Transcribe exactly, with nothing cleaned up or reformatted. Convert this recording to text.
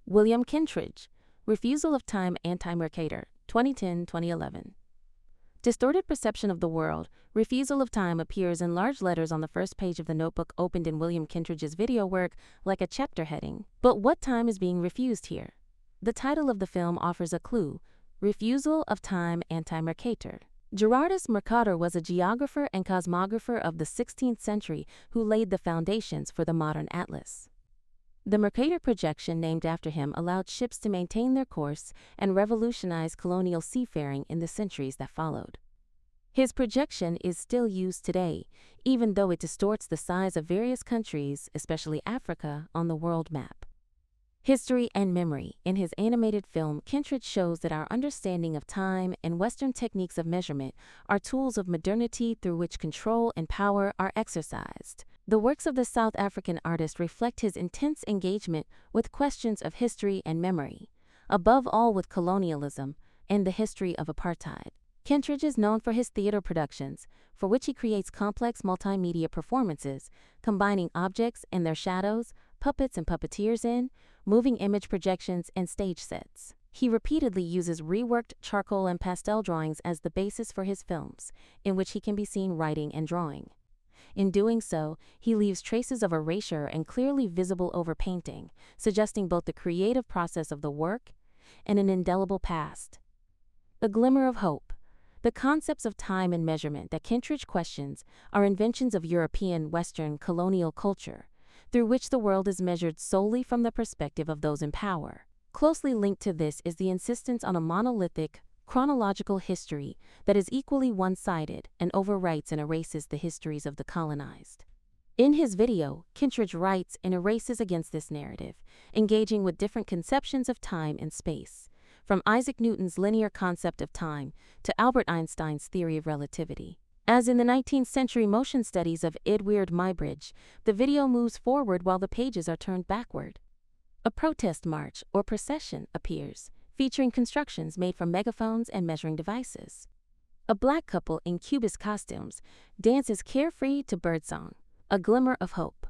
William Kentridge, Refusal of Time Anti-Mercator, twenty ten to twenty eleven. Distorted perception of the world, Refusal of Time appears in large letters on the first page of the notebook opened in William Kentridge's video work like a chapter heading. But what time is being refused here? The title of the film offers a clue: Refusal of Time Anti-Mercator. Gerardus Mercator was a geographer and cosmographer of the sixteenth century who laid the foundations for the modern atlas. The Mercator projection named after him allowed ships to maintain their course and revolutionize colonial seafaring in the centuries that followed. His projection is still used today, even though it distorts the size of various countries, especially Africa, on the world map. History and Memory. In his animated film, Kentridge shows that our understanding of time and Western techniques of measurement are tools of modernity through which control and power are exercised. The works of the South African artist reflect his intense engagement with questions of history and memory, above all with colonialism and the history of apartheid. Kentridge is known for his theater productions, for which he creates complex multimedia performances, combining objects and their shadows, puppets and puppeteers in, moving image projections, and stage sets. He repeatedly uses reworked charcoal and pastel drawings as the basis for his films, in which he can be seen writing and drawing. In doing so, he leaves traces of erasure and clearly visible overpainting, suggesting both the creative process of the work and an indelible past. A Glimmer of Hope. The concepts of time and measurement that Kentridge questions are inventions of European Western colonial culture, through which the world is measured solely from the perspective of those in power. Closely linked to this is the insistence on a monolithic, chronological history that is equally one-sided and overwrites and erases the histories of the colonized. In his video, Kentridge writes and erases against this narrative, engaging with different conceptions of time and space, from Isaac Newton's linear concept of time to Albert Einstein's theory of relativity. As in the nineteenth century motion studies of Edward Muybridge, the video moves forward while the pages are turned backward. A protest march or procession appears, featuring constructions made from megaphones and measuring devices. A black couple in Cubist costumes dances carefree to birdsong. A Glimmer of Hope.